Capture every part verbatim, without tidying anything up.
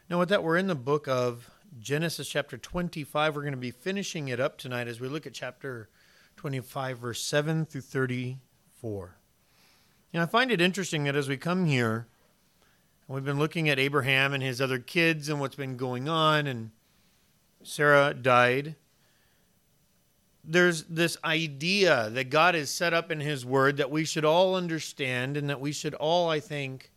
Now, with that, we're in the book of Genesis chapter twenty-five. We're going to be finishing it up tonight as we look at chapter twenty-five, verse seven through thirty-four. And I find it interesting that as we come here, and we've been looking at Abraham and his other kids and what's been going on, and Sarah died. There's this idea that God has set up in his word that we should all understand and that we should all, I think,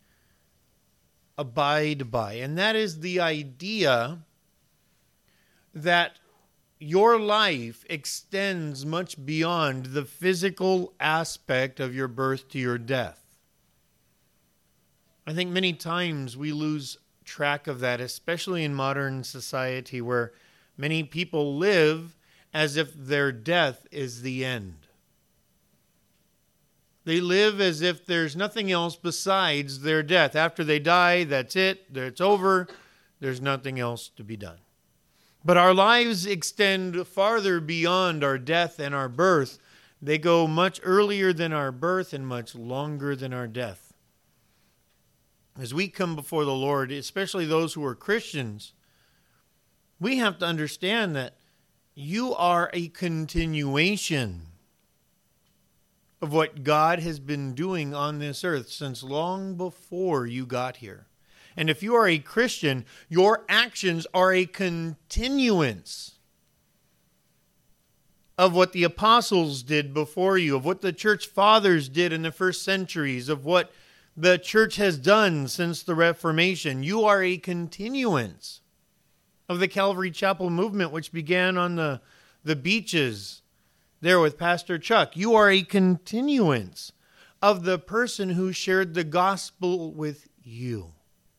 abide by. And that is the idea that your life extends much beyond the physical aspect of your birth to your death. I think many times we lose track of that, especially in modern society where many people live as if their death is the end. They live as if there's nothing else besides their death. After they die, that's it. It's over. There's nothing else to be done. But our lives extend farther beyond our death and our birth. They go much earlier than our birth and much longer than our death. As we come before the Lord, especially those who are Christians, we have to understand that you are a continuation of what God has been doing on this earth since long before you got here. And if you are a Christian, your actions are a continuance of what the apostles did before you, of what the church fathers did in the first centuries, of what the church has done since the Reformation. You are a continuance of the Calvary Chapel movement, which began on the, the beaches there with Pastor Chuck. You are a continuance of the person who shared the gospel with you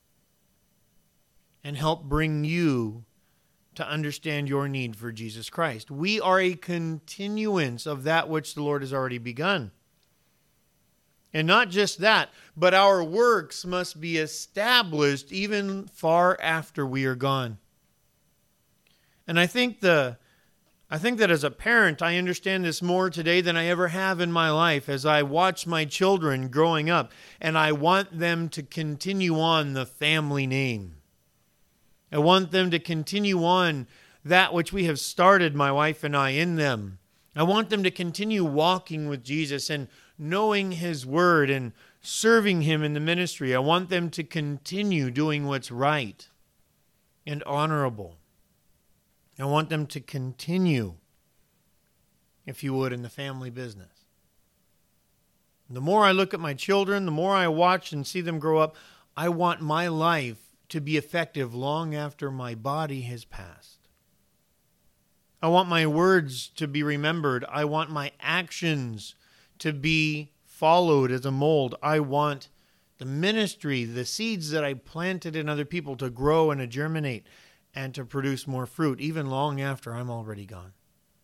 and helped bring you to understand your need for Jesus Christ. We are a continuance of that which the Lord has already begun. And not just that, but our works must be established even far after we are gone. And I think the I think that as a parent, I understand this more today than I ever have in my life as I watch my children growing up, and I want them to continue on the family name. I want them to continue on that which we have started, my wife and I, in them. I want them to continue walking with Jesus and knowing his word and serving him in the ministry. I want them to continue doing what's right and honorable. I want them to continue, if you would, in the family business. The more I look at my children, the more I watch and see them grow up, I want my life to be effective long after my body has passed. I want my words to be remembered. I want my actions to be followed as a mold. I want the ministry, the seeds that I planted in other people to grow and to germinate and to produce more fruit, even long after I'm already gone.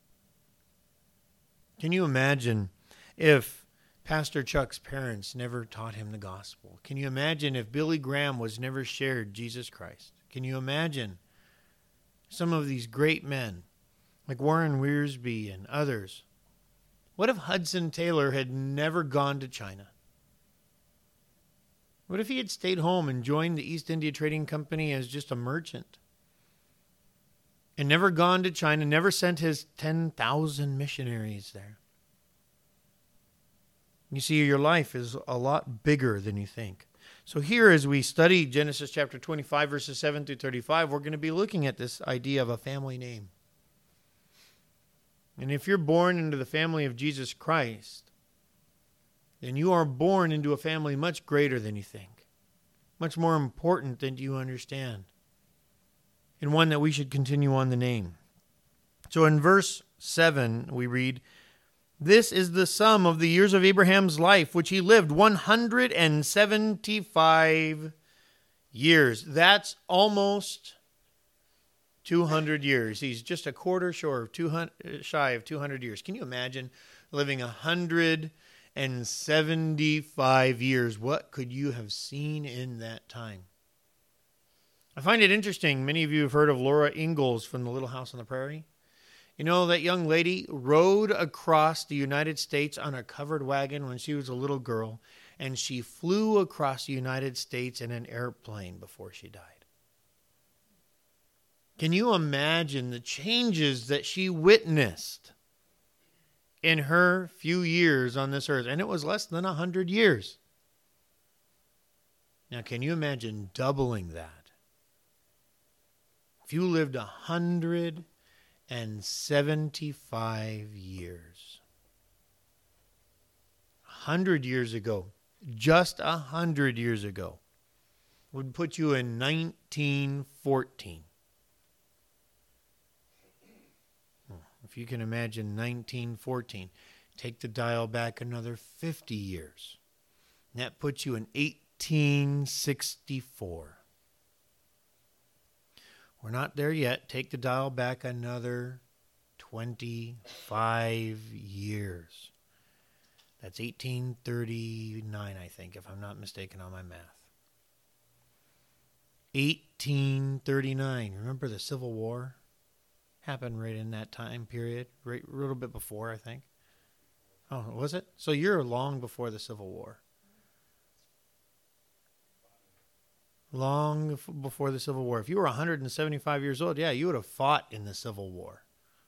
Can you imagine if Pastor Chuck's parents never taught him the gospel? Can you imagine if Billy Graham was never shared Jesus Christ? Can you imagine some of these great men, like Warren Wiersbe and others? What if Hudson Taylor had never gone to China? What if he had stayed home and joined the East India Trading Company as just a merchant? And never gone to China, never sent his ten thousand missionaries there. You see, your life is a lot bigger than you think. So here, as we study Genesis chapter twenty-five, verses seven through thirty-five, we're going to be looking at this idea of a family name. And if you're born into the family of Jesus Christ, then you are born into a family much greater than you think, much more important than you understand, and one that we should continue on the name. So in verse seven, we read, "This is the sum of the years of Abraham's life, which he lived, one hundred seventy-five years." That's almost two hundred years. He's just a quarter short of two hundred, shy of two hundred years. Can you imagine living one hundred seventy-five years? What could you have seen in that time? I find it interesting. Many of you have heard of Laura Ingalls from the Little House on the Prairie. You know, that young lady rode across the United States on a covered wagon when she was a little girl, and she flew across the United States in an airplane before she died. Can you imagine the changes that she witnessed in her few years on this earth? And it was less than a hundred years. Now, can you imagine doubling that? If you lived a hundred and seventy-five years. A hundred years ago, just a hundred years ago, would put you in nineteen fourteen. If you can imagine nineteen fourteen, take the dial back another fifty years. And that puts you in eighteen sixty-four. We're not there yet. Take the dial back another twenty-five years. That's eighteen thirty-nine, I think, if I'm not mistaken on my math. eighteen thirty-nine. Remember the Civil War? Happened right in that time period, right a little bit before, I think. Oh, was it? So you're long before the Civil War. Long before the Civil War. If you were one hundred seventy-five years old, yeah, you would have fought in the Civil War.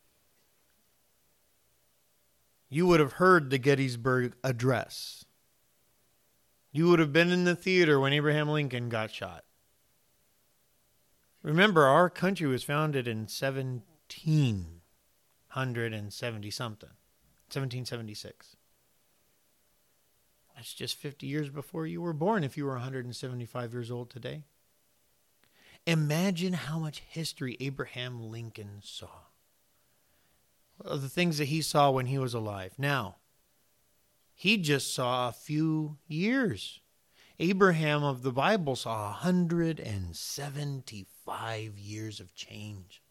You would have heard the Gettysburg Address. You would have been in the theater when Abraham Lincoln got shot. Remember, our country was founded in seventeen seventy something, seventeen seventy-six. That's just fifty years before you were born if you were one hundred seventy-five years old today. Imagine how much history Abraham Lincoln saw. Of the things that he saw when he was alive. Now, he just saw a few years. Abraham of the Bible saw one hundred seventy-five years of change.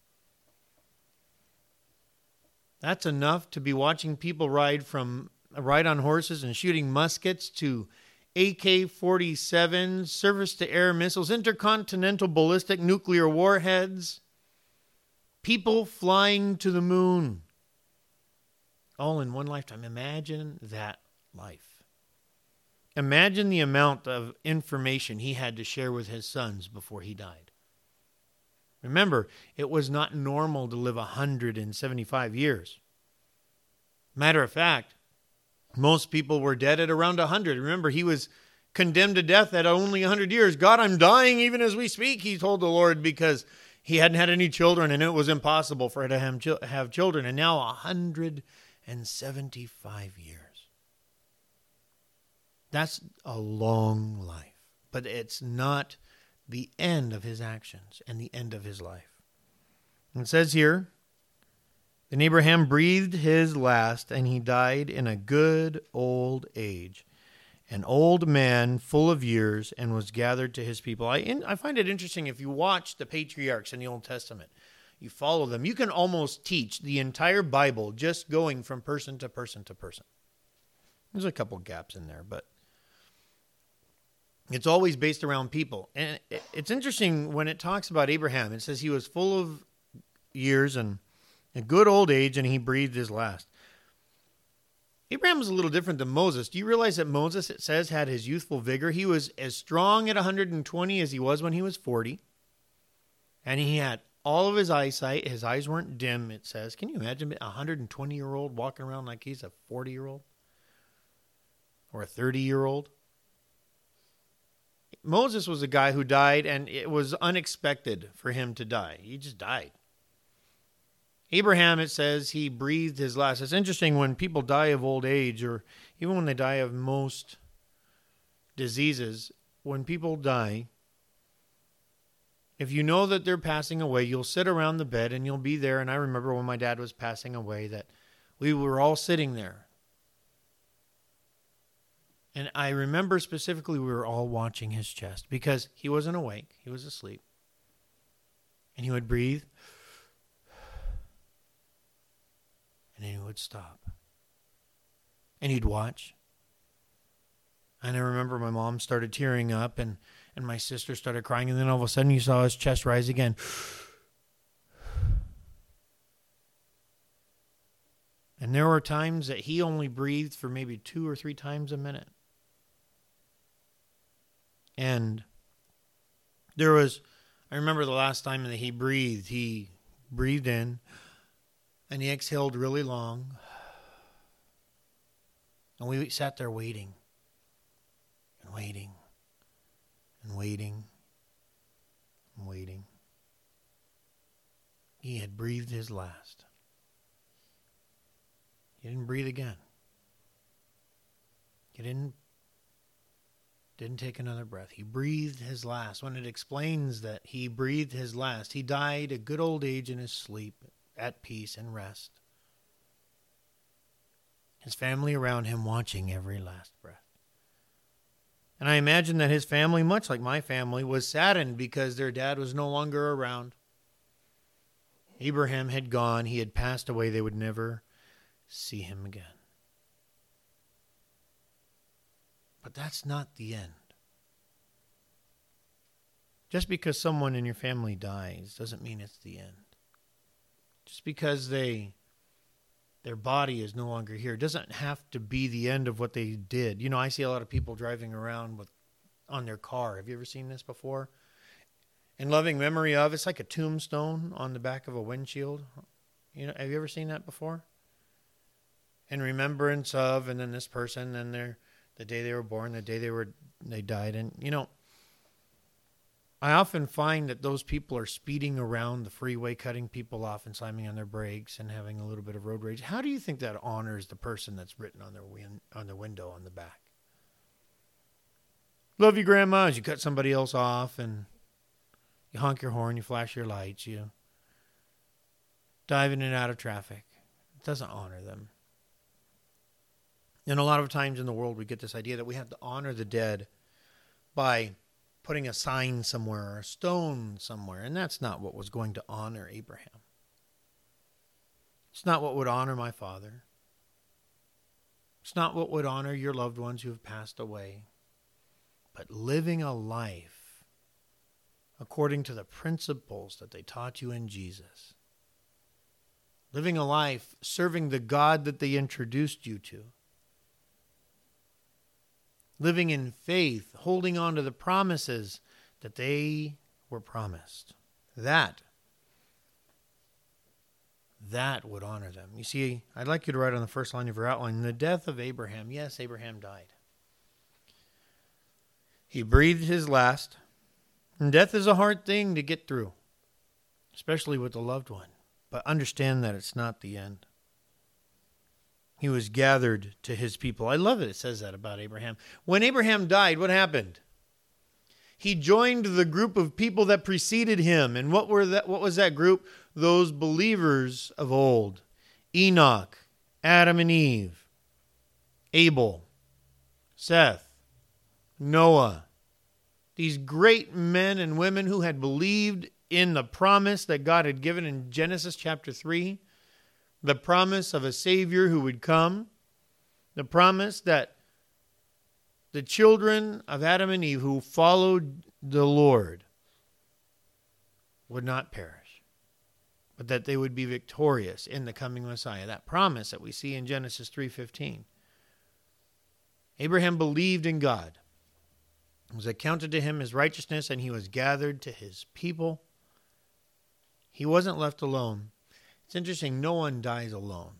That's enough to be watching people ride from ride on horses and shooting muskets to A K forty-sevens, surface-to-air missiles, intercontinental ballistic nuclear warheads, people flying to the moon. All in one lifetime. Imagine that life. Imagine the amount of information he had to share with his sons before he died. Remember, it was not normal to live one hundred seventy-five years. Matter of fact, most people were dead at around one hundred. Remember, he was condemned to death at only one hundred years. God, I'm dying even as we speak, he told the Lord, because he hadn't had any children and it was impossible for him to have children. And now one hundred seventy-five years. That's a long life, but it's not the end of his actions and the end of his life. And it says here, then Abraham breathed his last, and he died in a good old age, an old man full of years, and was gathered to his people. I, in, I find it interesting, if you watch the patriarchs in the Old Testament, you follow them, you can almost teach the entire Bible just going from person to person to person. There's a couple gaps in there, but it's always based around people. And it's interesting when it talks about Abraham. It says he was full of years and a good old age, and he breathed his last. Abraham was a little different than Moses. Do you realize that Moses, it says, had his youthful vigor? He was as strong at one hundred twenty as he was when he was forty. And he had all of his eyesight. His eyes weren't dim, it says. Can you imagine a one hundred twenty-year-old walking around like he's a forty-year-old? Or a thirty-year-old? Moses was a guy who died, and it was unexpected for him to die. He just died. Abraham, it says, he breathed his last. It's interesting when people die of old age, or even when they die of most diseases, when people die, if you know that they're passing away, you'll sit around the bed and you'll be there. And I remember when my dad was passing away that we were all sitting there. And I remember specifically we were all watching his chest because he wasn't awake. He was asleep. And he would breathe. And then he would stop. And he'd watch. And I remember my mom started tearing up and, and my sister started crying. And then all of a sudden you saw his chest rise again. And there were times that he only breathed for maybe two or three times a minute. And there was I remember the last time that he breathed, he breathed in and he exhaled really long. And we sat there waiting and waiting and waiting and waiting. He had breathed his last. He didn't breathe again. He didn't, didn't take another breath. He breathed his last. When it explains that he breathed his last, he died a good old age in his sleep, at peace and rest. His family around him watching every last breath. And I imagine that his family, much like my family, was saddened because their dad was no longer around. Abraham had gone. He had passed away. They would never see him again. But that's not the end. Just because someone in your family dies doesn't mean it's the end. Just because they their body is no longer here doesn't have to be the end of what they did. You know, I see a lot of people driving around with on their car. Have you ever seen this before? In loving memory of, it's like a tombstone on the back of a windshield. You know, have you ever seen that before? In remembrance of, and then this person, and their the day they were born, the day they were they died, and you know, I often find that those people are speeding around the freeway, cutting people off and slamming on their brakes and having a little bit of road rage. How do you think that honors the person that's written on their win- on their window on the back? Love you, Grandma, as you cut somebody else off and you honk your horn, you flash your lights, you dive in and out of traffic. It doesn't honor them. And a lot of times in the world we get this idea that we have to honor the dead by putting a sign somewhere or a stone somewhere. And that's not what was going to honor Abraham. It's not what would honor my father. It's not what would honor your loved ones who have passed away. But living a life according to the principles that they taught you in Jesus. Living a life serving the God that they introduced you to. Living in faith, holding on to the promises that they were promised. That, that would honor them. You see, I'd like you to write on the first line of your outline, the death of Abraham. Yes, Abraham died. He breathed his last. And death is a hard thing to get through, especially with a loved one. But understand that it's not the end. He was gathered to his people. I love it. It says that about Abraham. When Abraham died, what happened? He joined the group of people that preceded him. And what were that? What was that group? Those believers of old. Enoch, Adam and Eve, Abel, Seth, Noah. These great men and women who had believed in the promise that God had given in Genesis chapter three. The promise of a Savior who would come. The promise that the children of Adam and Eve who followed the Lord would not perish, but that they would be victorious in the coming Messiah. That promise that we see in Genesis three fifteen. Abraham believed in God. It was accounted to him as righteousness, and he was gathered to his people. He wasn't left alone. It's interesting, no one dies alone.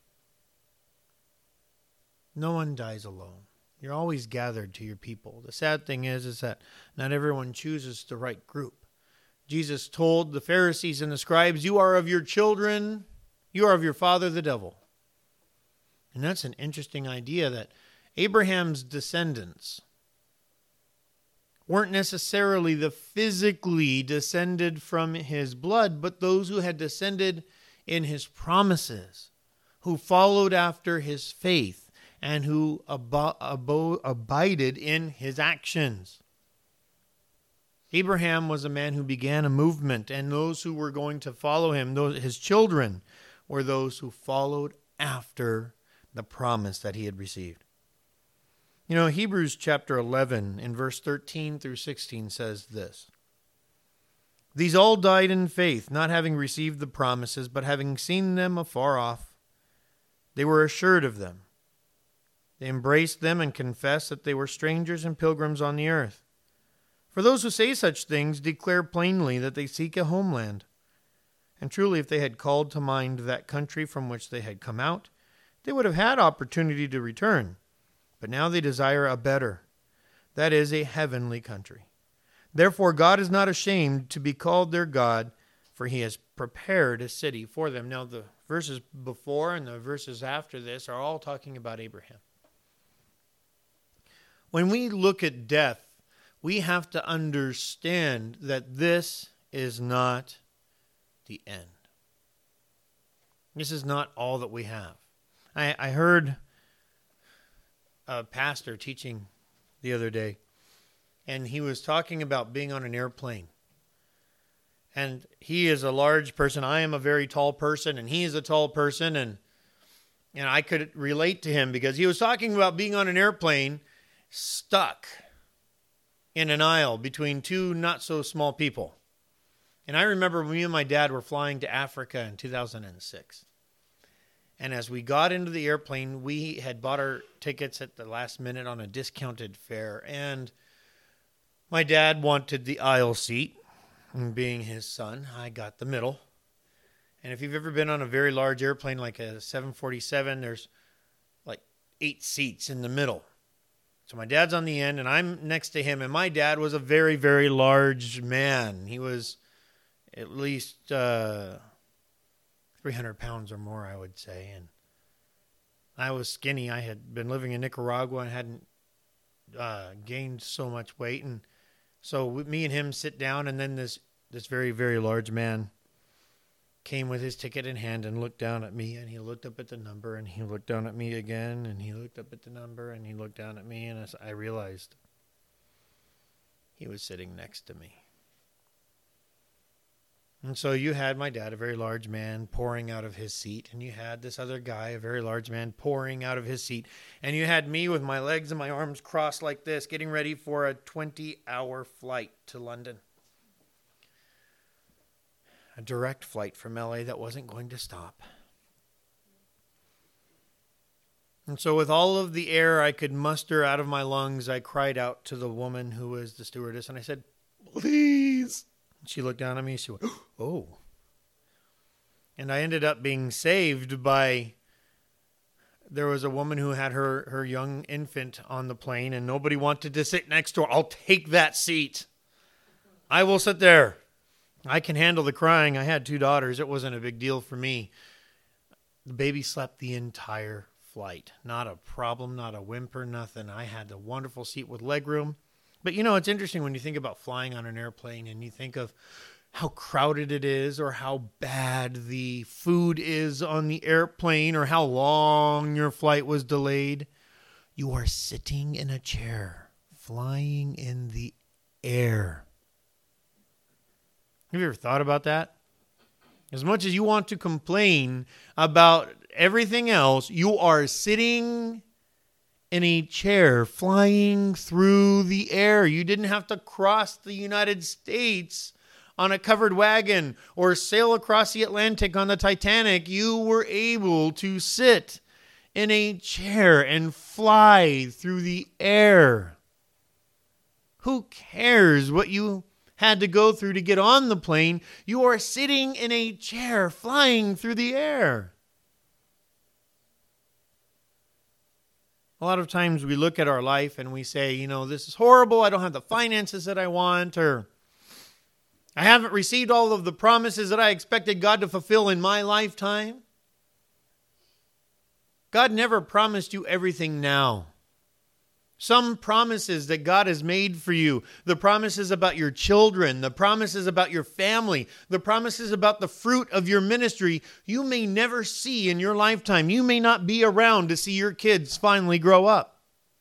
No one dies alone. You're always gathered to your people. The sad thing is, is that not everyone chooses the right group. Jesus told the Pharisees and the scribes, you are of your children, you are of your father, the devil. And that's an interesting idea that Abraham's descendants weren't necessarily the physically descended from his blood, but those who had descended in his promises, who followed after his faith, and who ab- ab- abided in his actions. Abraham was a man who began a movement, and those who were going to follow him, those his children, were those who followed after the promise that he had received. You know, Hebrews chapter eleven in verse thirteen through sixteen says this. These all died in faith, not having received the promises, but having seen them afar off. They were assured of them. They embraced them and confessed that they were strangers and pilgrims on the earth. For those who say such things declare plainly that they seek a homeland. And truly, if they had called to mind that country from which they had come out, they would have had opportunity to return. But now they desire a better, that is, a heavenly country. Therefore, God is not ashamed to be called their God, for he has prepared a city for them. Now, the verses before and the verses after this are all talking about Abraham. When we look at death, we have to understand that this is not the end. This is not all that we have. I, I heard a pastor teaching the other day, and he was talking about being on an airplane. And he is a large person. I am a very tall person, and he is a tall person, and and I could relate to him because he was talking about being on an airplane stuck in an aisle between two not so small people. And I remember me and my dad were flying to Africa in two thousand six. And as we got into the airplane, we had bought our tickets at the last minute on a discounted fare. And my dad wanted the aisle seat. And being his son, I got the middle. And if you've ever been on a very large airplane like a seven forty-seven, there's like eight seats in the middle. So my dad's on the end, and I'm next to him. And my dad was a very, very large man. He was at least uh, three hundred pounds or more, I would say. And I was skinny. I had been living in Nicaragua and hadn't uh, gained so much weight. And so me and him sit down, and then this, this very, very large man came with his ticket in hand and looked down at me, and he looked up at the number, and he looked down at me again, and he looked up at the number, and he looked down at me, and I realized he was sitting next to me. And so you had my dad, a very large man, pouring out of his seat, and you had this other guy, a very large man, pouring out of his seat, and you had me with my legs and my arms crossed like this, getting ready for a twenty-hour flight to London. A direct flight from L A that wasn't going to stop. And so with all of the air I could muster out of my lungs, I cried out to the woman who was the stewardess, and I said, "Please." She looked down at me. She went, "Oh." And I ended up being saved by, there was a woman who had her, her young infant on the plane, and nobody wanted to sit next to her. "I'll take that seat. I will sit there. I can handle the crying." I had two daughters. It wasn't a big deal for me. The baby slept the entire flight. Not a problem, not a whimper, nothing. I had a wonderful seat with legroom. But you know, it's interesting when you think about flying on an airplane and you think of how crowded it is, or how bad the food is on the airplane, or how long your flight was delayed. You are sitting in a chair, flying in the air. Have you ever thought about that? As much as you want to complain about everything else, you are sitting in a chair flying through the air. You didn't have to cross the United States on a covered wagon or sail across the Atlantic on the Titanic. You were able to sit in a chair and fly through the air. Who cares what you had to go through to get on the plane? You are sitting in a chair flying through the air. A lot of times we look at our life and we say, you know, this is horrible. I don't have the finances that I want, or I haven't received all of the promises that I expected God to fulfill in my lifetime. God never promised you everything now. Some promises that God has made for you, the promises about your children, the promises about your family, the promises about the fruit of your ministry, you may never see in your lifetime. You may not be around to see your kids finally grow up.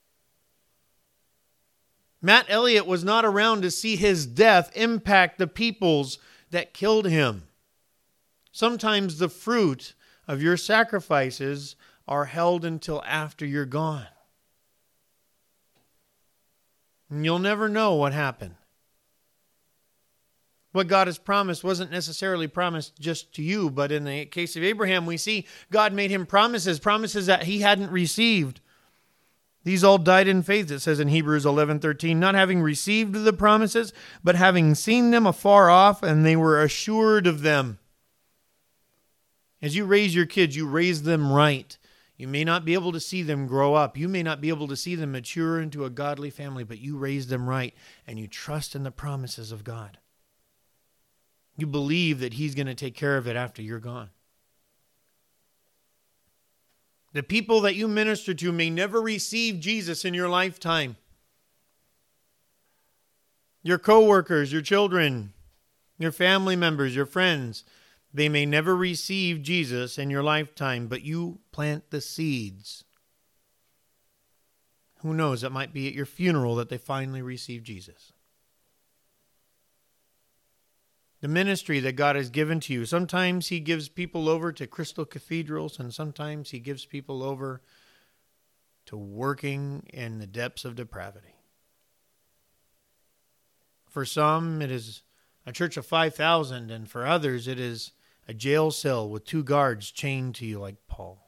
Matt Elliott was not around to see his death impact the peoples that killed him. Sometimes the fruit of your sacrifices are held until after you're gone. And you'll never know what happened. What God has promised wasn't necessarily promised just to you, but in the case of Abraham, we see God made him promises, promises that he hadn't received. These all died in faith, it says in Hebrews eleven thirteen, not having received the promises, but having seen them afar off, and they were assured of them. As you raise your kids, you raise them right. You may not be able to see them grow up. You may not be able to see them mature into a godly family, but you raise them right, and you trust in the promises of God. You believe that He's going to take care of it after you're gone. The people that you minister to may never receive Jesus in your lifetime. Your coworkers, your children, your family members, your friends, they may never receive Jesus in your lifetime, but you plant the seeds. Who knows, it might be at your funeral that they finally receive Jesus. The ministry that God has given to you, sometimes He gives people over to crystal cathedrals, and sometimes He gives people over to working in the depths of depravity. For some, it is a church of five thousand, and for others, it is a jail cell with two guards chained to you like Paul.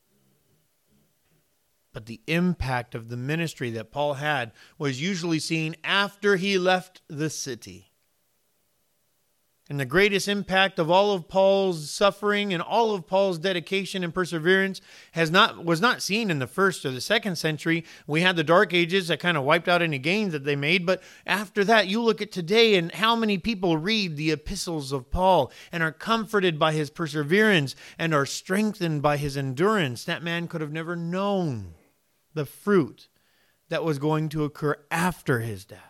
But the impact of the ministry that Paul had was usually seen after he left the city. And the greatest impact of all of Paul's suffering and all of Paul's dedication and perseverance has not was not seen in the first or the second century. We had the Dark Ages that kind of wiped out any gains that they made. But after that, you look at today and how many people read the epistles of Paul and are comforted by his perseverance and are strengthened by his endurance. That man could have never known the fruit that was going to occur after his death.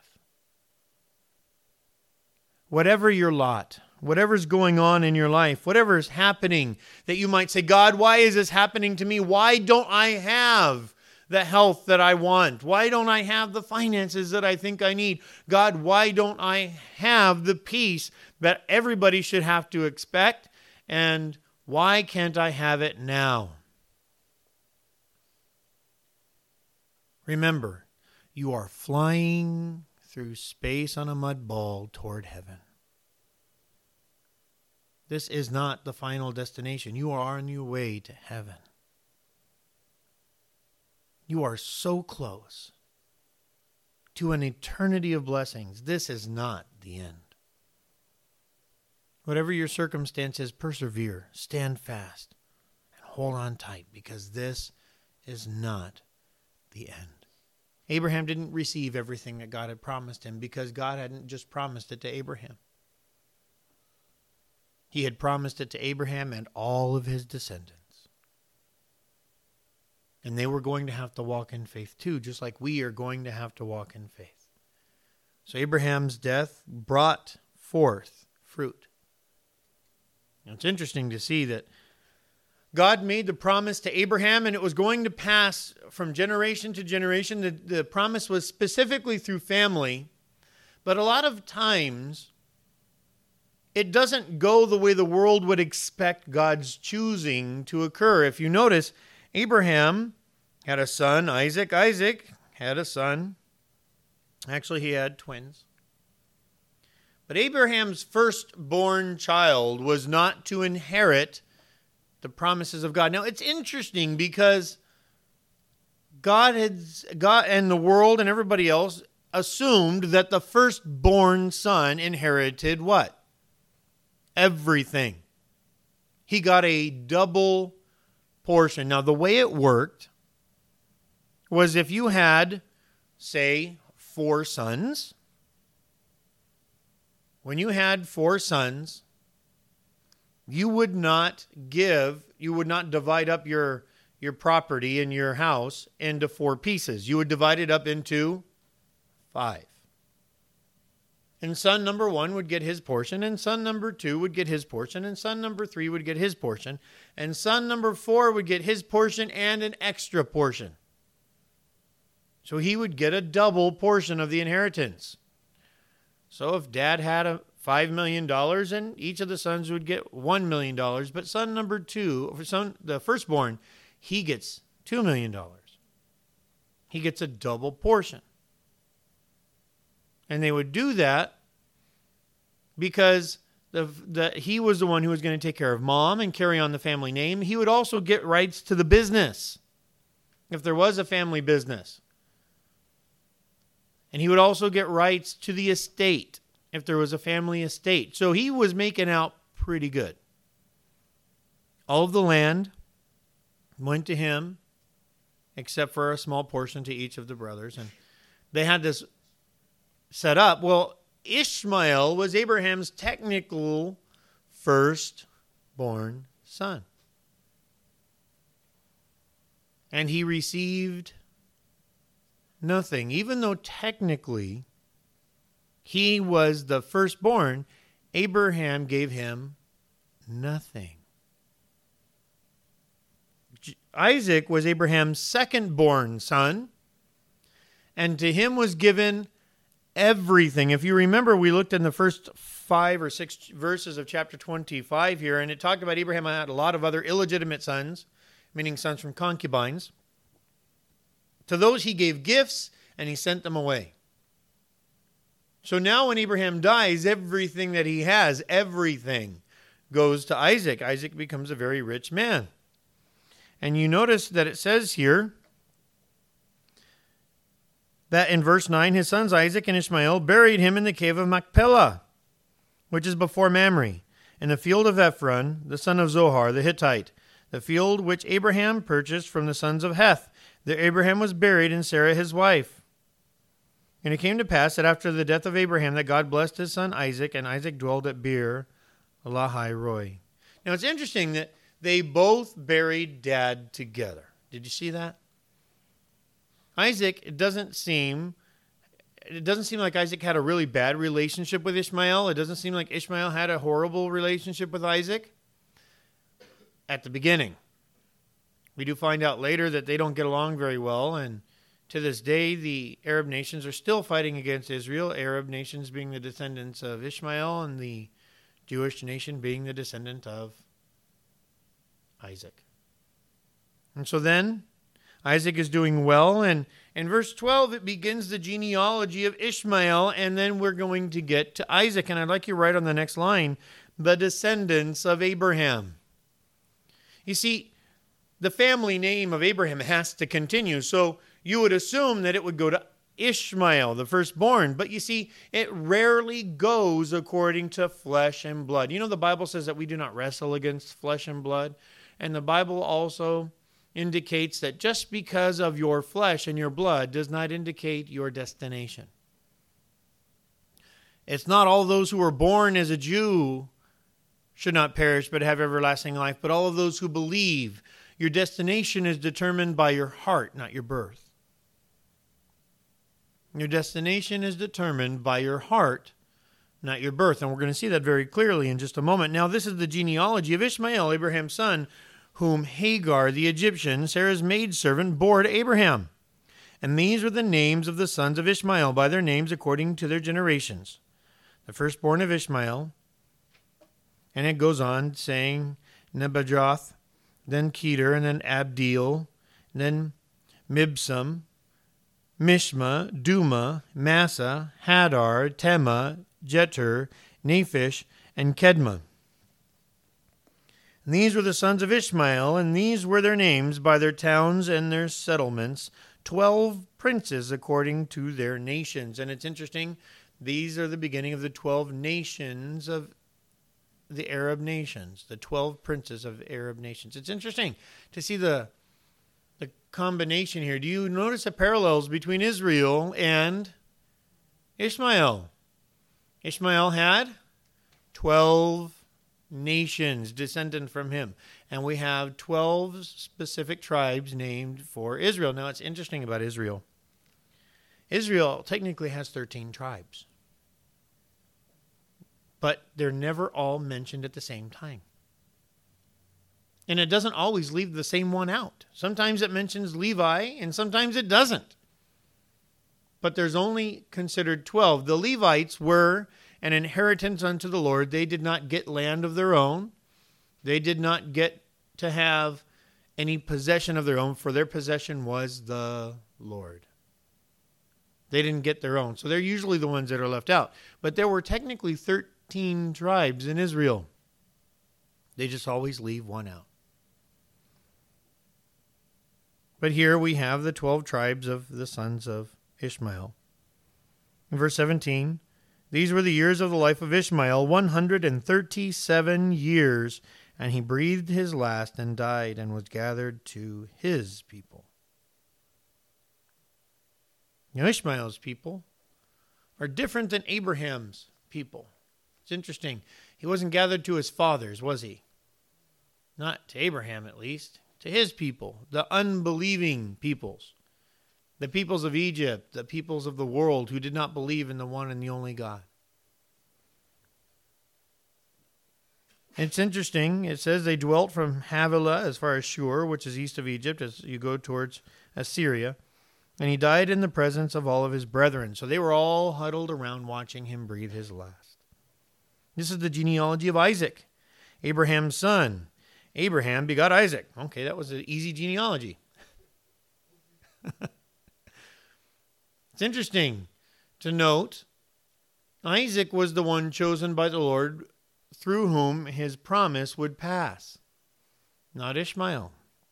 Whatever your lot, whatever's going on in your life, whatever's happening that you might say, God, why is this happening to me? Why don't I have the health that I want? Why don't I have the finances that I think I need? God, why don't I have the peace that everybody should have to expect? And why can't I have it now? Remember, you are flying through space on a mud ball toward heaven. This is not the final destination. You are on your way to heaven. You are so close to an eternity of blessings. This is not the end. Whatever your circumstances, persevere, stand fast, and hold on tight, because this is not the end. Abraham didn't receive everything that God had promised him because God hadn't just promised it to Abraham. He had promised it to Abraham and all of his descendants. And they were going to have to walk in faith too, just like we are going to have to walk in faith. So Abraham's death brought forth fruit. Now, it's interesting to see that God made the promise to Abraham, and it was going to pass from generation to generation. The, the promise was specifically through family, but a lot of times it doesn't go the way the world would expect God's choosing to occur. If you notice, Abraham had a son, Isaac. Isaac had a son. Actually, he had twins. But Abraham's firstborn child was not to inherit the promises of God. Now, it's interesting because God had God and the world and everybody else assumed that the firstborn son inherited what? Everything. He got a double portion. Now, the way it worked was if you had, say, four sons, when you had four sons, you would not give, you would not divide up your, your property in your house into four pieces. You would divide it up into five. And son number one would get his portion, and son number two would get his portion, and son number three would get his portion, and son number four would get his portion and an extra portion. So he would get a double portion of the inheritance. So if dad had a five million dollars, and each of the sons would get one million dollars. But son number two, for son, the firstborn, he gets two million dollars. He gets a double portion. And they would do that because the, the, he was the one who was going to take care of mom and carry on the family name. He would also get rights to the business. if there was a family business. And he would also get rights to the estate if there was a family estate. So he was making out pretty good. All of the land went to him, except for a small portion to each of the brothers. And they had this set up. Well, Ishmael was Abraham's technical firstborn son. And he received nothing. Even though technically he was the firstborn, Abraham gave him nothing. Isaac was Abraham's second-born son, and to him was given everything. If you remember, we looked in the first five or six verses of chapter twenty-five here, and it talked about Abraham had a lot of other illegitimate sons, meaning sons from concubines. To those he gave gifts, and he sent them away. So now when Abraham dies, everything that he has, everything, goes to Isaac. Isaac becomes a very rich man. And you notice that it says here that in verse nine, his sons Isaac and Ishmael buried him in the cave of Machpelah, which is before Mamre, in the field of Ephron, the son of Zohar, the Hittite, the field which Abraham purchased from the sons of Heth. There Abraham was buried, and Sarah his wife. And it came to pass that after the death of Abraham, that God blessed his son Isaac, and Isaac dwelled at Beer Lahai Roi. Now it's interesting that they both buried dad together. Did you see that? Isaac, it doesn't seem, it doesn't seem like Isaac had a really bad relationship with Ishmael. It doesn't seem like Ishmael had a horrible relationship with Isaac at the beginning. We do find out later that they don't get along very well, and to this day, the Arab nations are still fighting against Israel, Arab nations being the descendants of Ishmael, and the Jewish nation being the descendant of Isaac. And so then, Isaac is doing well, and in verse twelve, it begins the genealogy of Ishmael, and then we're going to get to Isaac. And I'd like you to write on the next line, the descendants of Abraham. You see, the family name of Abraham has to continue, so you would assume that it would go to Ishmael, the firstborn. But you see, it rarely goes according to flesh and blood. You know, the Bible says that we do not wrestle against flesh and blood. And the Bible also indicates that just because of your flesh and your blood does not indicate your destination. It's not all those who are born as a Jew should not perish but have everlasting life, but all of those who believe. Your destination is determined by your heart, not your birth. Your destination is determined by your heart, not your birth. And we're going to see that very clearly in just a moment. Now, this is the genealogy of Ishmael, Abraham's son, whom Hagar the Egyptian, Sarah's maidservant, bore to Abraham. And these were the names of the sons of Ishmael, by their names according to their generations. The firstborn of Ishmael, and it goes on saying Nebajoth, then Kedar, and then Abdeel, and then Mibsam, Mishma, Duma, Massa, Hadar, Tema, Jeter, Nephish, and Kedma. And these were the sons of Ishmael, and these were their names by their towns and their settlements, twelve princes according to their nations. And it's interesting, these are the beginning of the twelve nations of the Arab nations, the twelve princes of Arab nations. It's interesting to see the the combination here. Do you notice the parallels between Israel and Ishmael? Ishmael had twelve nations descendant from him, and we have twelve specific tribes named for Israel. Now, it's interesting about Israel. Israel technically has thirteen tribes, but they're never all mentioned at the same time. And it doesn't always leave the same one out. Sometimes it mentions Levi, and sometimes it doesn't. But there's only considered twelve. The Levites were an inheritance unto the Lord. They did not get land of their own. They did not get to have any possession of their own, for their possession was the Lord. They didn't get their own. So they're usually the ones that are left out. But there were technically thirteen tribes in Israel. They just always leave one out. But here we have the twelve tribes of the sons of Ishmael. In verse seventeen, these were the years of the life of Ishmael, one hundred thirty-seven years, and he breathed his last and died and was gathered to his people. Now, Ishmael's people are different than Abraham's people. It's interesting. He wasn't gathered to his fathers, was he? Not to Abraham, at least. To his people, the unbelieving peoples. The peoples of Egypt, the peoples of the world who did not believe in the one and the only God. It's interesting. It says they dwelt from Havilah as far as Shur, which is east of Egypt, as you go towards Assyria. And he died in the presence of all of his brethren. So they were all huddled around watching him breathe his last. This is the genealogy of Isaac, Abraham's son. Abraham begot Isaac. Okay, that was an easy genealogy. It's interesting to note Isaac was the one chosen by the Lord through whom his promise would pass, not Ishmael.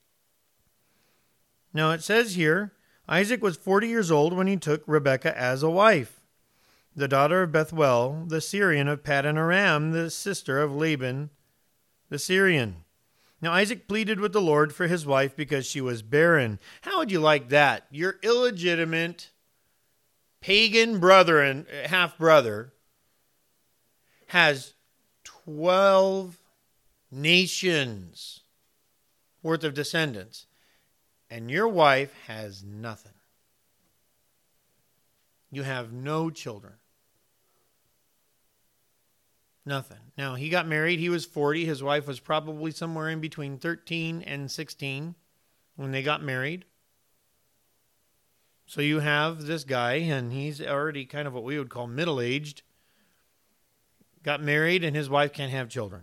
Now it says here, Isaac was forty years old when he took Rebekah as a wife, the daughter of Bethuel, the Syrian of Paddan Aram, the sister of Laban, the Syrian. Now Isaac pleaded with the Lord for his wife because she was barren. How would you like that? Your illegitimate pagan brother and half-brother has twelve nations worth of descendants, and your wife has nothing. You have no children. Nothing. Now, he got married. He was forty. His wife was probably somewhere in between thirteen and sixteen when they got married. So you have this guy, and he's already kind of what we would call middle-aged. Got married, and his wife can't have children.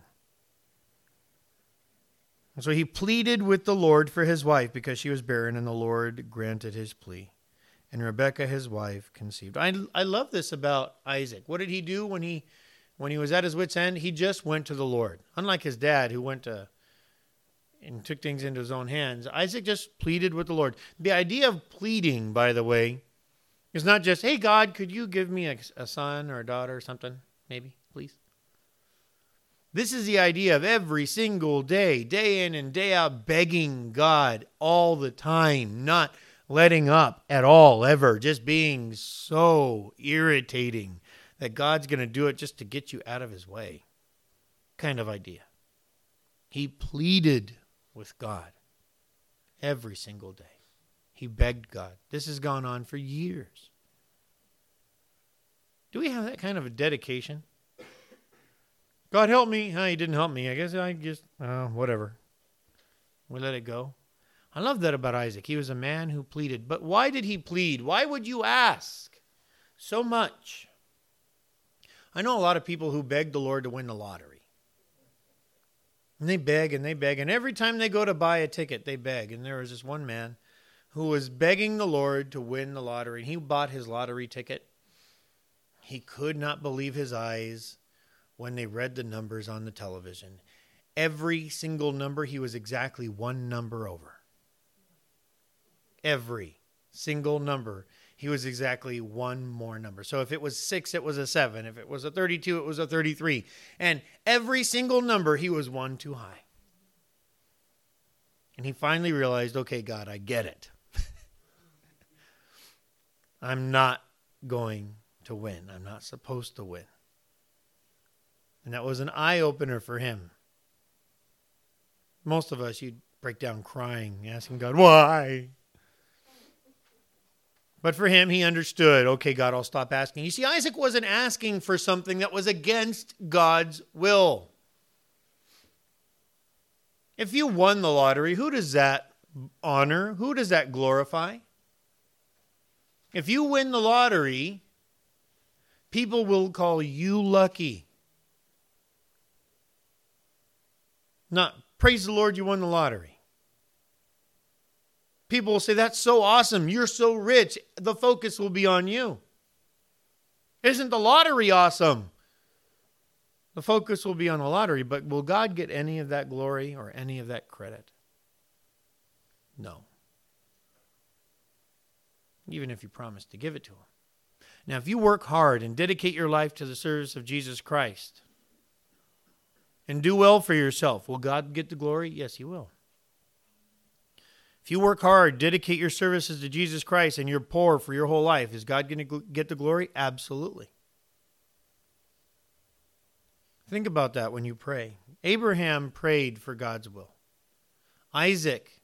And so he pleaded with the Lord for his wife because she was barren, and the Lord granted his plea. And Rebekah, his wife, conceived. I, I love this about Isaac. What did he do when he when he was at his wit's end? He just went to the Lord. Unlike his dad, who went to and took things into his own hands, Isaac just pleaded with the Lord. The idea of pleading, by the way, is not just, hey, God, could you give me a, a son or a daughter or something, maybe, please? This is the idea of every single day, day in and day out, begging God all the time, not letting up at all, ever, just being so irritating that God's going to do it just to get you out of his way kind of idea. He pleaded with God every single day. He begged God. This has gone on for years. Do we have that kind of a dedication? God help me. Oh, he didn't help me. I guess I just, oh, whatever. We let it go. I love that about Isaac. He was a man who pleaded. But why did he plead? Why would you ask so much? I know a lot of people who beg the Lord to win the lottery. And they beg and they beg. And every time they go to buy a ticket, they beg. And there was this one man who was begging the Lord to win the lottery. And he bought his lottery ticket. He could not believe his eyes when they read the numbers on the television. Every single number, he was exactly one number over. Every single number, he was exactly one more number. So if it was six, it was a seven. If it was a thirty-two, it was a thirty-three. And every single number, he was one too high. And he finally realized, okay, God, I get it. I'm not going to win. I'm not supposed to win. And that was an eye-opener for him. Most of us, you'd break down crying, asking God, why? But for him, he understood, okay, God, I'll stop asking. You see, Isaac wasn't asking for something that was against God's will. If you won the lottery, who does that honor? Who does that glorify? If you win the lottery, people will call you lucky. Not, praise the Lord, you won the lottery. People will say, that's so awesome. You're so rich. The focus will be on you. Isn't the lottery awesome? The focus will be on the lottery, but will God get any of that glory or any of that credit? No. even if you promise to give it to him. Now, if you work hard and dedicate your life to the service of Jesus Christ and do well for yourself, will God get the glory? Yes, he will. If you work hard, dedicate your services to Jesus Christ, and you're poor for your whole life, is God going to get the glory? Absolutely. Think about that when you pray. Abraham prayed for God's will. Isaac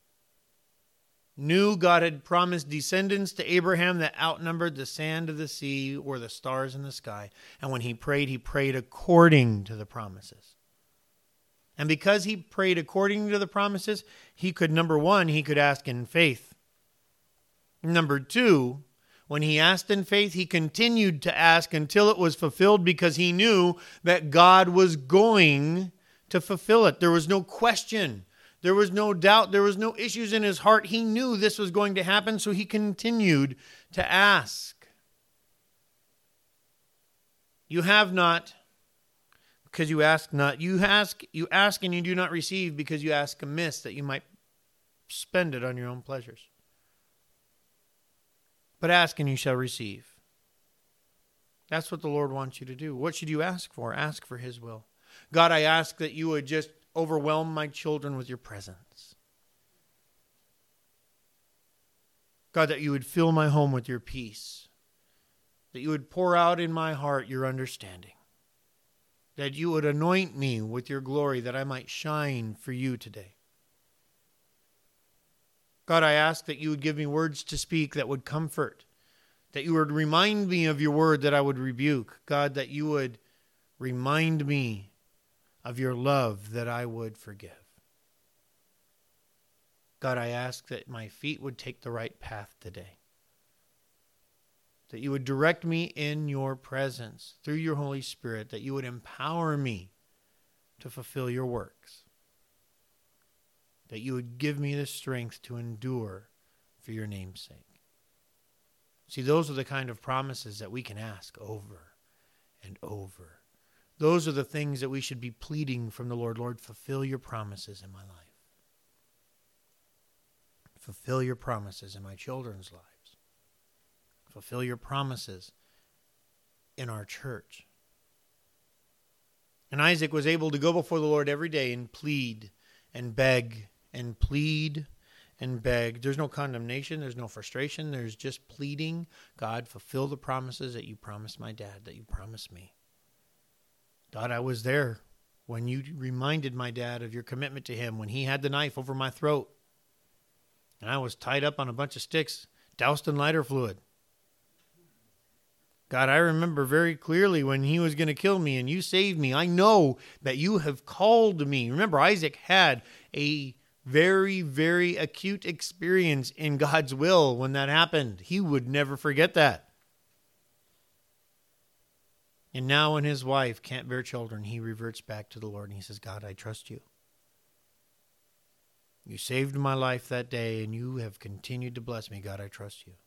knew God had promised descendants to Abraham that outnumbered the sand of the sea or the stars in the sky. And when he prayed, he prayed according to the promises. And because he prayed according to the promises, he could, number one, he could ask in faith. Number two, when he asked in faith, he continued to ask until it was fulfilled because he knew that God was going to fulfill it. There was no question. There was no doubt. There was no issues in his heart. He knew this was going to happen, so he continued to ask. You have not, because you ask not. You ask, you ask and you do not receive because you ask amiss, that you might spend it on your own pleasures. But ask and you shall receive. That's what the Lord wants you to do. What should you ask for? Ask for his will. God, I ask that you would just overwhelm my children with your presence. God, that you would fill my home with your peace. That you would pour out in my heart your understanding. That you would anoint me with your glory, that I might shine for you today. God, I ask that you would give me words to speak that would comfort. That you would remind me of your word, that I would rebuke. God, that you would remind me of your love, that I would forgive. God, I ask that my feet would take the right path today. That you would direct me in your presence through your Holy Spirit, that you would empower me to fulfill your works. That you would give me the strength to endure for your name's sake. See, those are the kind of promises that we can ask over and over. Those are the things that we should be pleading from the Lord. Lord, fulfill your promises in my life. Fulfill your promises in my children's lives. Fulfill your promises in our church. And Isaac was able to go before the Lord every day and plead and beg and plead and beg. There's no condemnation. There's no frustration. There's just pleading. God, fulfill the promises that you promised my dad, that you promised me. God, I was there when you reminded my dad of your commitment to him, when he had the knife over my throat. And I was tied up on a bunch of sticks, doused in lighter fluid. God, I remember very clearly when he was going to kill me and you saved me. I know that you have called me. Remember, Isaac had a very, very acute experience in God's will when that happened. He would never forget that. And now when his wife can't bear children, he reverts back to the Lord and he says, God, I trust you. You saved my life that day and you have continued to bless me. God, I trust you.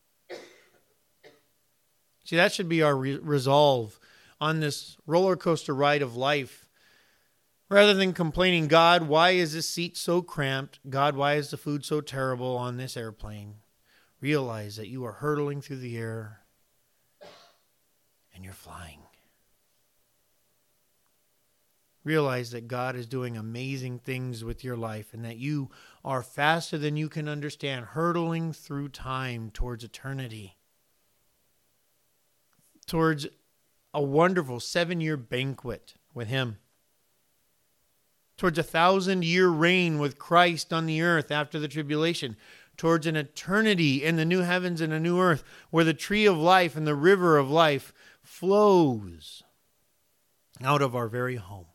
See, that should be our re- resolve on this roller coaster ride of life. Rather than complaining, God, why is this seat so cramped? God, why is the food so terrible on this airplane? Realize that you are hurtling through the air and you're flying. Realize that God is doing amazing things with your life and that you are faster than you can understand, hurtling through time towards eternity, towards a wonderful seven-year banquet with him, towards a thousand-year reign with Christ on the earth after the tribulation, towards an eternity in the new heavens and a new earth where the tree of life and the river of life flows out of our very home.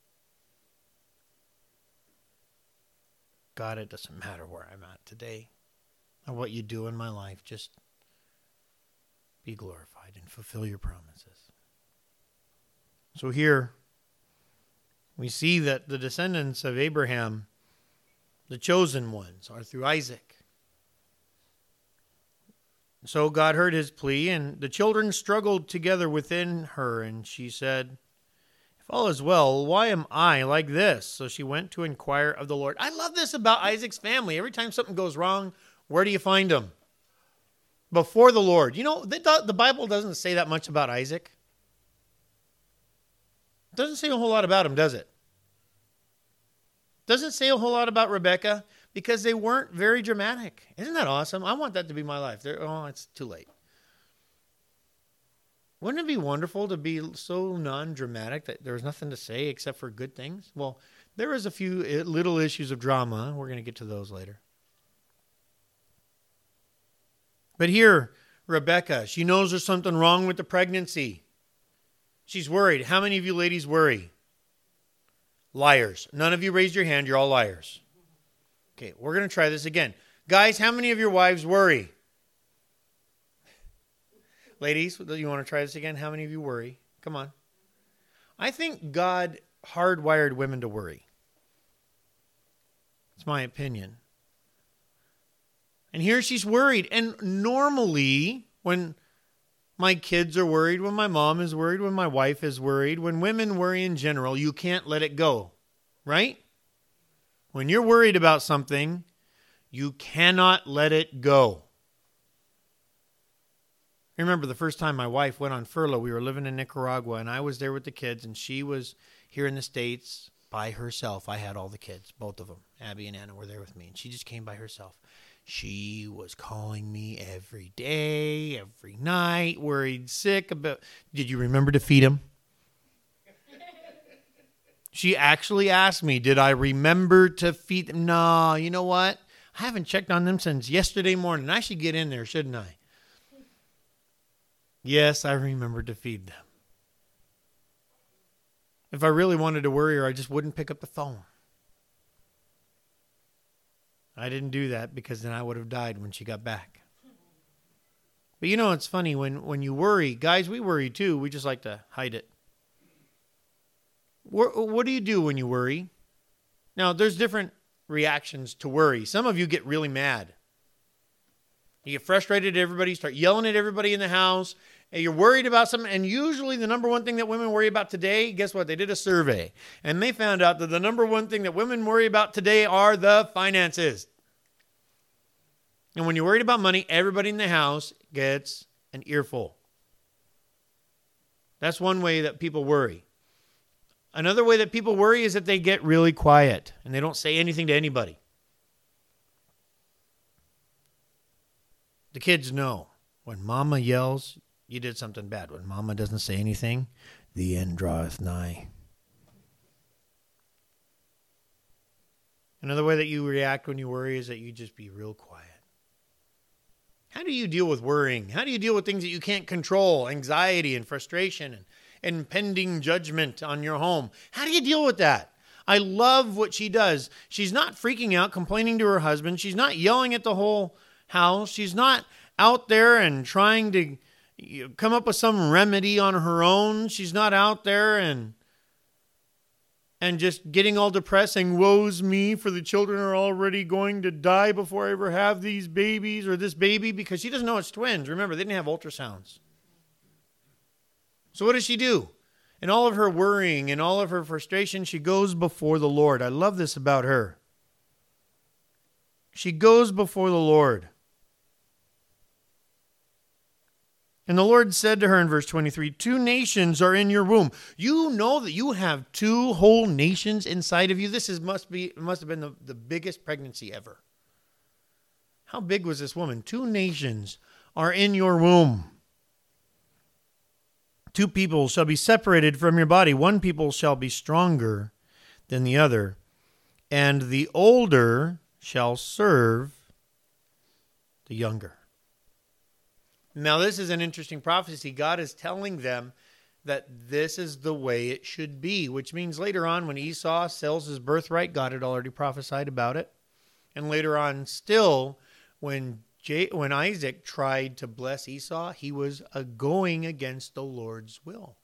God, it doesn't matter where I'm at today or what you do in my life. Just be glorified and fulfill your promises. So here we see that the descendants of Abraham, the chosen ones, are through Isaac. So God heard his plea, and the children struggled together within her, and she said, if all is well, why am I like this? So she went to inquire of the Lord. I love this about Isaac's family. Every time something goes wrong, where do you find them? before the Lord. You know, the, the Bible doesn't say that much about Isaac. It doesn't say a whole lot about him, does it? Doesn't say a whole lot about Rebekah because they weren't very dramatic. Isn't that awesome? I want that to be my life. They're, oh, it's too late. Wouldn't it be wonderful to be so non-dramatic that there's nothing to say except for good things? Well, there is a few little issues of drama. We're going to get to those later. But here, Rebekah, she knows there's something wrong with the pregnancy. She's worried. How many of you ladies worry? Liars. None of you raised your hand. You're all liars. Okay, we're going to try this again. Guys, how many of your wives worry? Ladies, you want to try this again? How many of you worry? Come on. I think God hardwired women to worry. It's my opinion. And here she's worried. And normally, when my kids are worried, when my mom is worried, when my wife is worried, when women worry in general, you can't let it go, right? When you're worried about something, you cannot let it go. I remember the first time my wife went on furlough, we were living in Nicaragua, and I was there with the kids, and she was here in the States by herself. I had all the kids, both of them. Abby and Anna were there with me, and she just came by herself. She was calling me every day, every night, worried, sick about... Did you remember to feed him? She actually asked me, did I remember to feed them? No, you know what? I haven't checked on them since yesterday morning. I should get in there, shouldn't I? Yes, I remembered to feed them. If I really wanted to worry her, I just wouldn't pick up the phone. I didn't do that because then I would have died when she got back. But you know, it's funny when, when you worry, guys, we worry too. We just like to hide it. What, what do you do when you worry? Now, there's different reactions to worry. Some of you get really mad. You get frustrated at everybody, start yelling at everybody in the house, and you're worried about something. And usually the number one thing that women worry about today, guess what? They did a survey, and they found out that the number one thing that women worry about today are the finances. And when you're worried about money, everybody in the house gets an earful. That's one way that people worry. Another way that people worry is that they get really quiet and they don't say anything to anybody. The kids know when mama yells, you did something bad. When mama doesn't say anything, the end draweth nigh. Another way that you react when you worry is that you just be real quiet. How do you deal with worrying? How do you deal with things that you can't control? Anxiety and frustration and impending judgment on your home. How do you deal with that? I love what she does. She's not freaking out, complaining to her husband. She's not yelling at the whole house. She's not out there and trying to come up with some remedy on her own. She's not out there and and just getting all depressed, saying, woe's me, for the children are already going to die before I ever have these babies or this baby, because she doesn't know it's twins. Remember, they didn't have ultrasounds. So what does she do? In all of her worrying and all of her frustration, she goes before the Lord. I love this about her. She goes before the Lord. And the Lord said to her in verse twenty-three, two nations are in your womb. You know that you have two whole nations inside of you. This is must be must have been the, the biggest pregnancy ever. How big was this woman? Two nations are in your womb. Two people shall be separated from your body. One people shall be stronger than the other, and the older shall serve the younger. Now, this is an interesting prophecy. God is telling them that this is the way it should be, which means later on when Esau sells his birthright, God had already prophesied about it. And later on still, when J- when Isaac tried to bless Esau, he was uh, going against the Lord's will.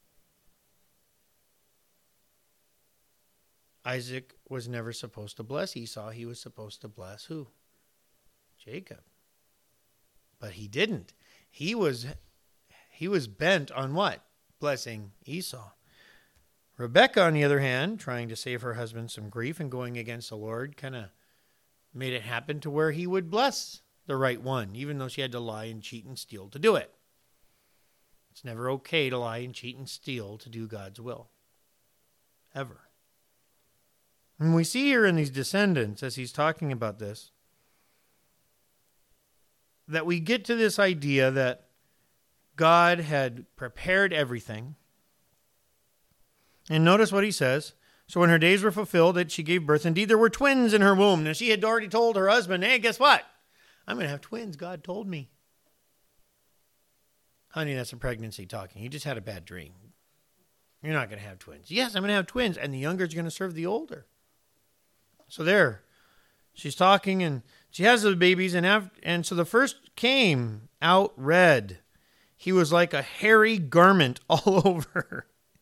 Isaac was never supposed to bless Esau. He was supposed to bless who? Jacob. But he didn't. He was he was bent on what? Blessing Esau. Rebekah, on the other hand, trying to save her husband some grief and going against the Lord, kind of made it happen to where he would bless the right one, even though she had to lie and cheat and steal to do it. It's never okay to lie and cheat and steal to do God's will. Ever. And we see here in these descendants, as he's talking about this, that we get to this idea that God had prepared everything. And notice what he says. So when her days were fulfilled, that she gave birth. Indeed, there were twins in her womb. Now she had already told her husband, hey, guess what? I'm going to have twins. God told me. Honey, that's a pregnancy talking. You just had a bad dream. You're not going to have twins. Yes, I'm going to have twins. And the younger is going to serve the older. So there, she's talking and she has the babies. And, after, and so the first came out red. He was like a hairy garment all over.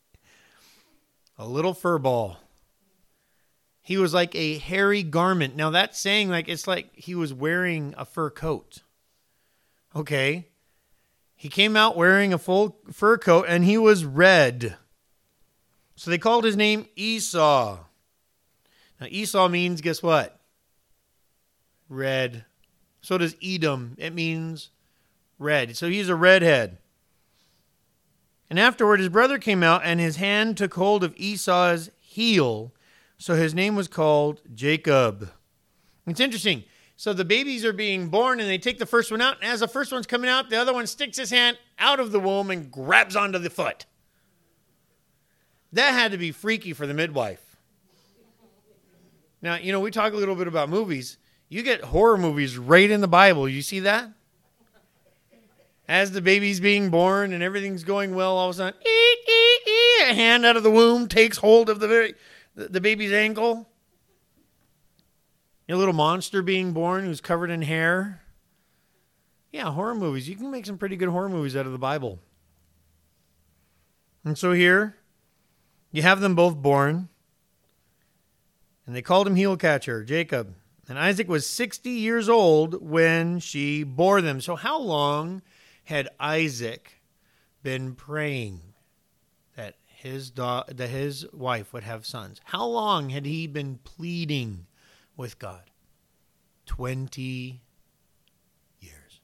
A little fur ball. He was like a hairy garment. Now that's saying like it's like he was wearing a fur coat. Okay. He came out wearing a full fur coat and he was red. So they called his name Esau. Now Esau means, guess what? Red. So does Edom. It means red. So he's a redhead. And afterward his brother came out and his hand took hold of Esau's heel. So his name was called Jacob. It's interesting. So the babies are being born and they take the first one out. And as the first one's coming out, the other one sticks his hand out of the womb and grabs onto the foot. That had to be freaky for the midwife. Now, you know, we talk a little bit about movies. You get horror movies right in the Bible. You see that? As the baby's being born and everything's going well, all of a sudden, ee, ee, ee, a hand out of the womb takes hold of the very, the, the baby's ankle. A little monster being born who's covered in hair. Yeah, horror movies. You can make some pretty good horror movies out of the Bible. And so here, you have them both born. And they called him heel catcher, Jacob. And Isaac was sixty years old when she bore them. So how long had Isaac been praying that his da- that his wife would have sons? How long had he been pleading with God? Twenty years.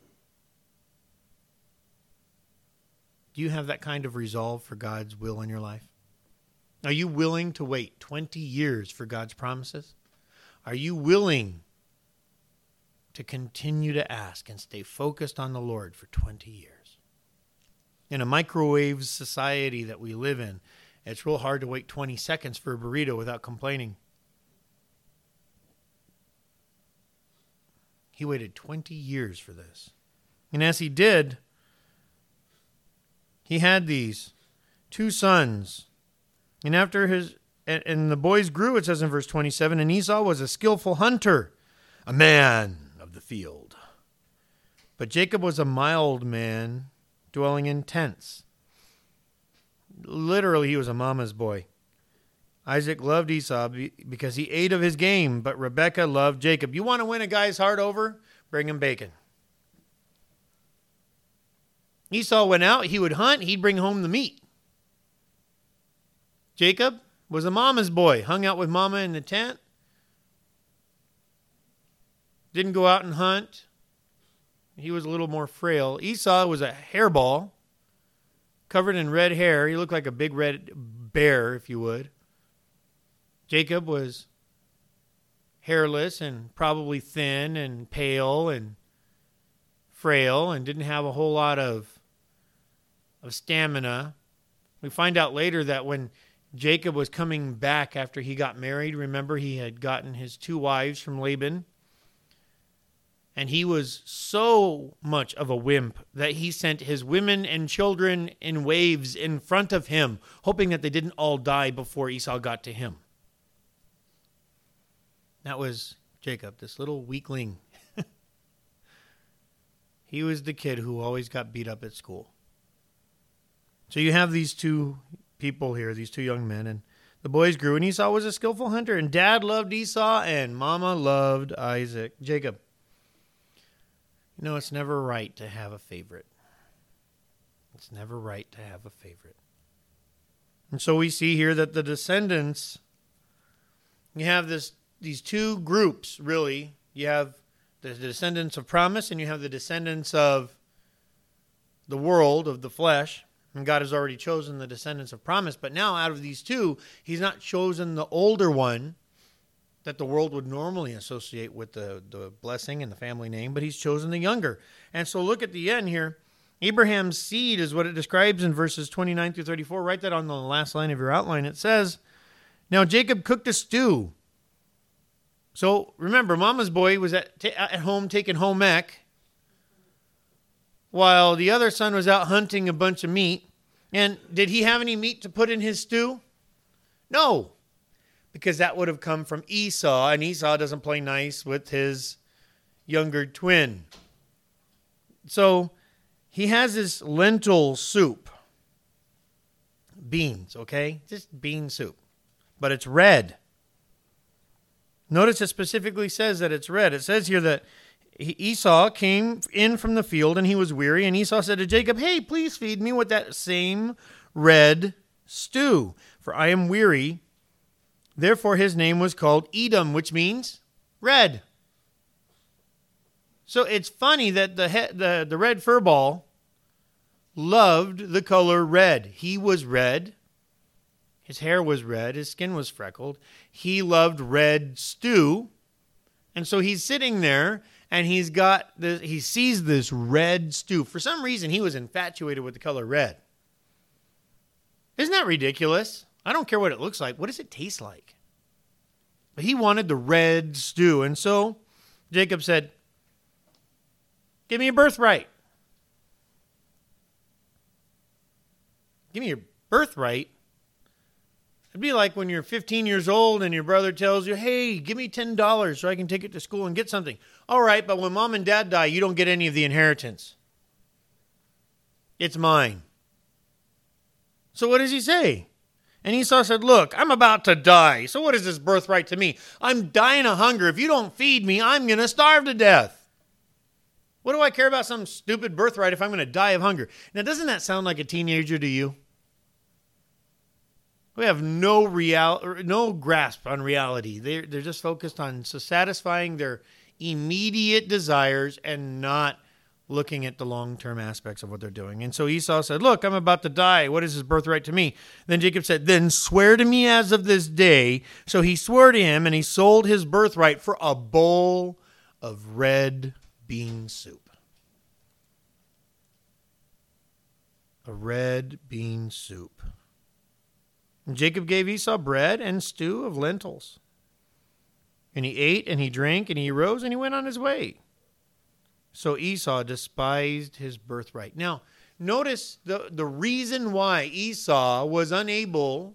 Do you have that kind of resolve for God's will in your life? Are you willing to wait twenty years for God's promises? Are you willing to continue to ask and stay focused on the Lord for twenty years? In a microwave society that we live in, it's real hard to wait twenty seconds for a burrito without complaining. He waited twenty years for this. And as he did, he had these two sons. And after his, and, and the boys grew, it says in verse twenty-seven, and Esau was a skillful hunter, a man of the field. But Jacob was a mild man, dwelling in tents. Literally, he was a mama's boy. Isaac loved Esau because he ate of his game, but Rebekah loved Jacob. You want to win a guy's heart over? Bring him bacon. Esau went out, he would hunt, he'd bring home the meat. Jacob was a mama's boy, hung out with mama in the tent. Didn't go out and hunt. He was a little more frail. Esau was a hairball, covered in red hair. He looked like a big red bear, if you would. Jacob was hairless and probably thin and pale and frail and didn't have a whole lot of, of stamina. We find out later that when Jacob was coming back after he got married, remember he had gotten his two wives from Laban, and he was so much of a wimp that he sent his women and children in waves in front of him, hoping that they didn't all die before Esau got to him. That was Jacob, this little weakling. He was the kid who always got beat up at school. So you have these two people here, these two young men, and the boys grew, and Esau was a skillful hunter, and Dad loved Esau, and Mama loved Isaac, Jacob. You know, it's never right to have a favorite. It's never right to have a favorite. And so we see here that the descendants, you have this these two groups, really. You have the descendants of promise, and you have the descendants of the world, of the flesh. And God has already chosen the descendants of promise. But now out of these two, he's not chosen the older one that the world would normally associate with the, the blessing and the family name, but he's chosen the younger. And so look at the end here. Abraham's seed is what it describes in verses twenty-nine through thirty-four. Write that on the last line of your outline. It says, now Jacob cooked a stew. So remember, Mama's boy was at, at home taking home ec, while the other son was out hunting a bunch of meat. And did he have any meat to put in his stew? No, because that would have come from Esau, and Esau doesn't play nice with his younger twin. So he has this lentil soup. Beans, okay? Just bean soup. But it's red. Notice it specifically says that it's red. It says here that Esau came in from the field and he was weary. And Esau said to Jacob, hey, please feed me with that same red stew, for I am weary. Therefore his name was called Edom, which means red. So it's funny that the he- the, the red furball loved the color red. He was red. His hair was red. His skin was freckled. He loved red stew. And so he's sitting there and he's got this, he sees this red stew. For some reason, he was infatuated with the color red. Isn't that ridiculous? I don't care what it looks like. What does it taste like? But he wanted the red stew. And so Jacob said, give me a birthright. Give me your birthright. It'd be like when you're fifteen years old and your brother tells you, hey, give me ten dollars so I can take it to school and get something. All right, but when mom and dad die, you don't get any of the inheritance. It's mine. So what does he say? And Esau said, look, I'm about to die. So what is this birthright to me? I'm dying of hunger. If you don't feed me, I'm going to starve to death. What do I care about some stupid birthright if I'm going to die of hunger? Now, doesn't that sound like a teenager to you? We have no real, no grasp on reality. They're, they're just focused on satisfying their immediate desires and not looking at the long-term aspects of what they're doing. And so Esau said, look, I'm about to die. What is his birthright to me? Then Jacob said, then swear to me as of this day. So he swore to him, and he sold his birthright for a bowl of red bean soup. A red bean soup. And Jacob gave Esau bread and stew of lentils. And he ate and he drank and he rose and he went on his way. So Esau despised his birthright. Now, notice the, the reason why Esau was unable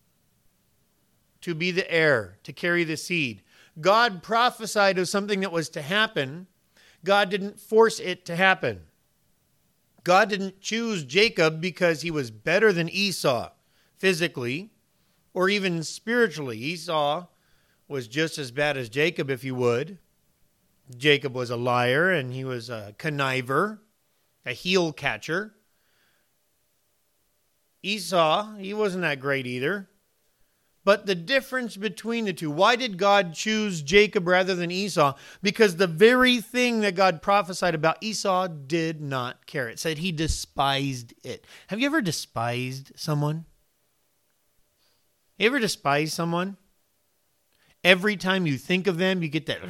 to be the heir, to carry the seed. God prophesied of something that was to happen. God didn't force it to happen. God didn't choose Jacob because he was better than Esau physically or even spiritually. Esau was just as bad as Jacob, if you would. Jacob was a liar and he was a conniver, a heel catcher. Esau, he wasn't that great either. But the difference between the two, why did God choose Jacob rather than Esau? Because the very thing that God prophesied about, Esau did not care. It said he despised it. Have you ever despised someone? You ever despise someone? Every time you think of them, you get that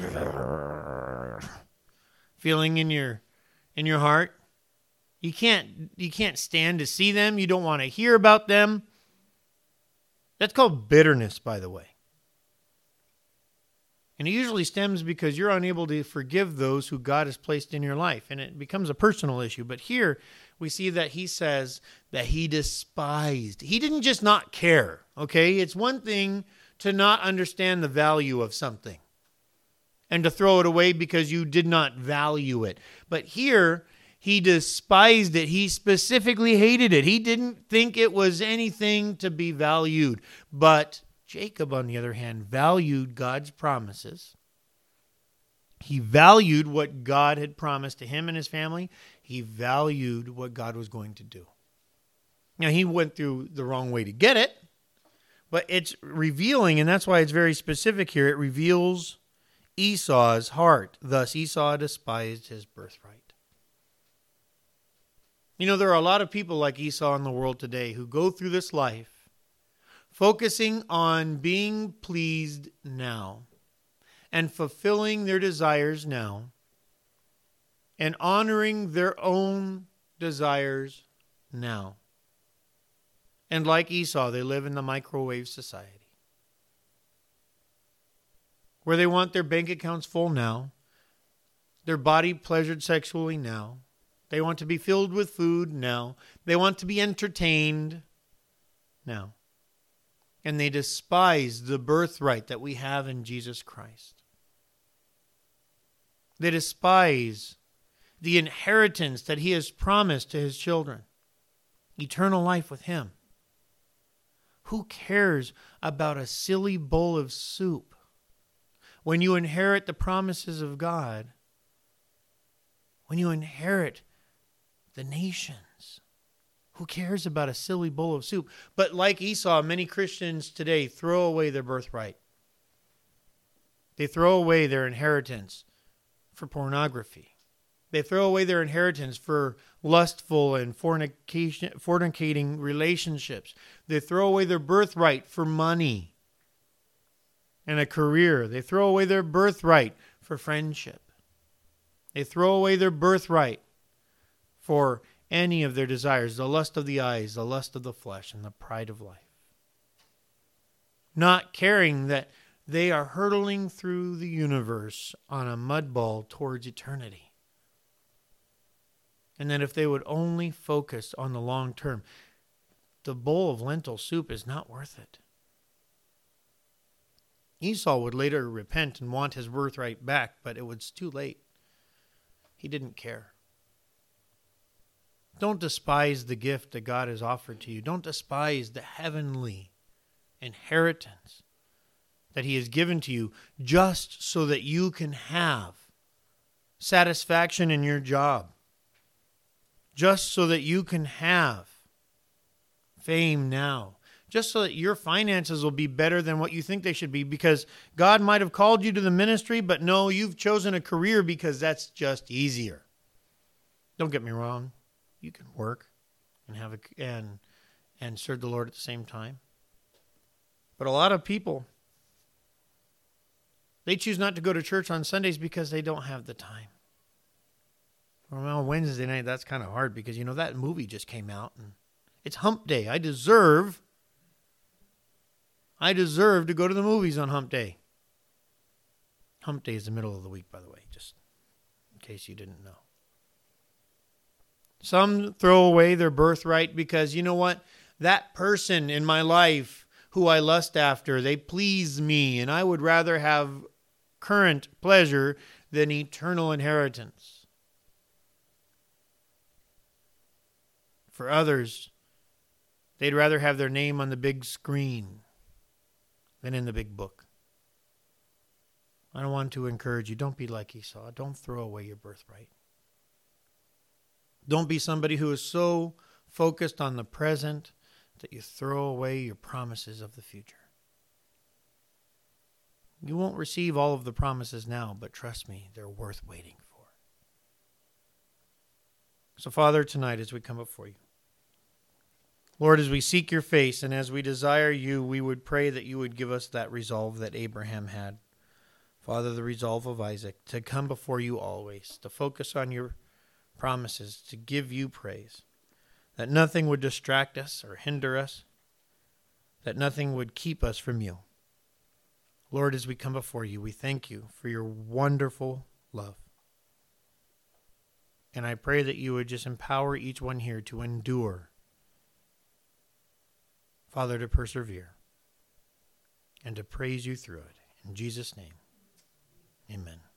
feeling in your in your heart. You can't you can't stand to see them. You don't want to hear about them. That's called bitterness, by the way. And it usually stems because you're unable to forgive those who God has placed in your life. And it becomes a personal issue. But here we see that he says that he despised. He didn't just not care, okay? It's one thing to not understand the value of something and to throw it away because you did not value it. But here, he despised it. He specifically hated it. He didn't think it was anything to be valued. But Jacob, on the other hand, valued God's promises. He valued what God had promised to him and his family. He valued what God was going to do. Now, he went through the wrong way to get it, but it's revealing, and that's why it's very specific here. It reveals Esau's heart. Thus Esau despised his birthright. You know, there are a lot of people like Esau in the world today who go through this life focusing on being pleased now and fulfilling their desires now and honoring their own desires now. And like Esau, they live in the microwave society, where they want their bank accounts full now, their body pleasured sexually now, they want to be filled with food now, they want to be entertained now, and they despise the birthright that we have in Jesus Christ. They despise the inheritance that he has promised to his children, eternal life with him. Who cares about a silly bowl of soup when you inherit the promises of God, when you inherit the nations? Who cares about a silly bowl of soup? But like Esau, many Christians today throw away their birthright. They throw away their inheritance for pornography. They throw away their inheritance for lustful and fornication, fornicating relationships. They throw away their birthright for money and a career. They throw away their birthright for friendship. They throw away their birthright for any of their desires, the lust of the eyes, the lust of the flesh, and the pride of life. Not caring that they are hurtling through the universe on a mud ball towards eternity. And that if they would only focus on the long term, the bowl of lentil soup is not worth it. Esau would later repent and want his birthright back, but it was too late. He didn't care. Don't despise the gift that God has offered to you. Don't despise the heavenly inheritance that he has given to you just so that you can have satisfaction in your job. Just so that you can have fame now. Just so that your finances will be better than what you think they should be. Because God might have called you to the ministry, but no, you've chosen a career because that's just easier. Don't get me wrong. You can work and have a, and and serve the Lord at the same time. But a lot of people, they choose not to go to church on Sundays because they don't have the time. Well, Wednesday night, that's kind of hard because, you know, that movie just came out and it's hump day. I deserve, I deserve to go to the movies on hump day. Hump day is the middle of the week, by the way, just in case you didn't know. Some throw away their birthright because, you know what? That person in my life who I lust after, they please me, and I would rather have current pleasure than eternal inheritance. For others, they'd rather have their name on the big screen than in the big book. I want to encourage you, don't be like Esau. Don't throw away your birthright. Don't be somebody who is so focused on the present that you throw away your promises of the future. You won't receive all of the promises now, but trust me, they're worth waiting for. So, Father, tonight as we come before you, Lord, as we seek your face and as we desire you, we would pray that you would give us that resolve that Abraham had. Father, the resolve of Isaac, to come before you always, to focus on your promises, to give you praise, that nothing would distract us or hinder us, that nothing would keep us from you. Lord, as we come before you, we thank you for your wonderful love. And I pray that you would just empower each one here to endure, Father, to persevere and to praise you through it. In Jesus' name, amen.